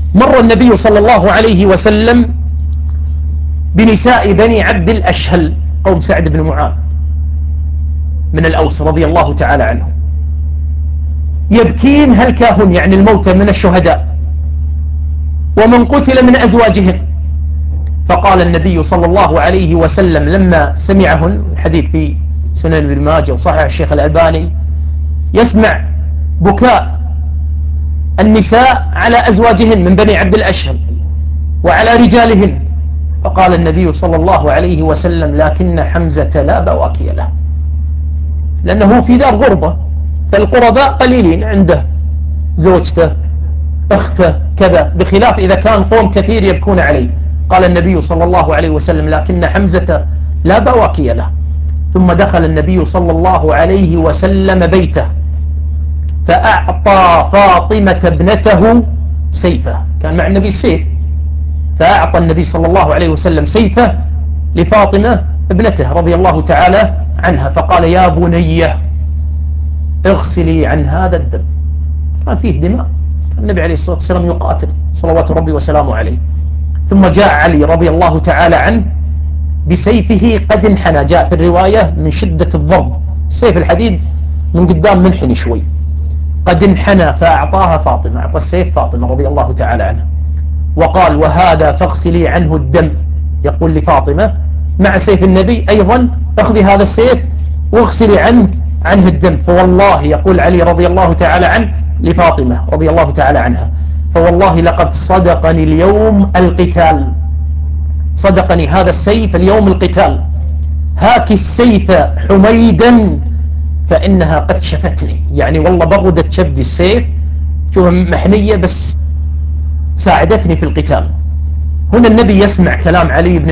مر النبي صلى الله عليه وسلم بنساء بني عبد الأشهل، قوم سعد بن معاذ من الأوس رضي الله تعالى عنهم، يبكين هلكاهن يعني الموتى من الشهداء ومن قتل من أزواجهن. فقال النبي صلى الله عليه وسلم لما سمعهن، الحديث في سنن ابن ماجه وصحح الشيخ الألباني، يسمع بكاء النساء على أزواجهن من بني عبد الأشهل وعلى رجالهن، فقال النبي صلى الله عليه وسلم لكن حمزة لا بواكي له، لأنه في دار غربة، فالقرباء قليلين عنده، زوجته أخته كذا، بخلاف إذا كان قوم كثير يبكون عليه. قال النبي صلى الله عليه وسلم لكن حمزة لا بواكي له. ثم دخل النبي صلى الله عليه وسلم بيته فأعطى فاطمة ابنته سيفه، كان مع النبي السيف، فأعطى النبي صلى الله عليه وسلم سيفه لفاطمة ابنته رضي الله تعالى عنها، فقال يا بنية اغسلي عن هذا الدم. كان فيه دماء، النبي عليه الصلاة والسلام يقاتل صلوات ربي وسلامه عليه. ثم جاء علي رضي الله تعالى عنه بسيفه قد انحنى، جاء في الرواية من شدة الضرب، سيف الحديد من قدام منحني شوي، قد انحنى، فأعطاها فاطمة، أعطى السيف فاطمة رضي الله تعالى عنها، وقال وهذا فاغسلي عنه الدم، يقول لفاطمة مع سيف النبي أيضا اخذي هذا السيف واغسلي عنه الدم. فوالله يقول علي رضي الله تعالى عنه لفاطمة رضي الله تعالى عنها، فوالله لقد صدقني اليوم القتال، صدقني هذا السيف اليوم القتال، هاك السيف حميدا فإنها قد شفتني، يعني والله بردت شبدي السيف، شوف محنية بس ساعدتني في القتال. هنا النبي يسمع كلام علي بن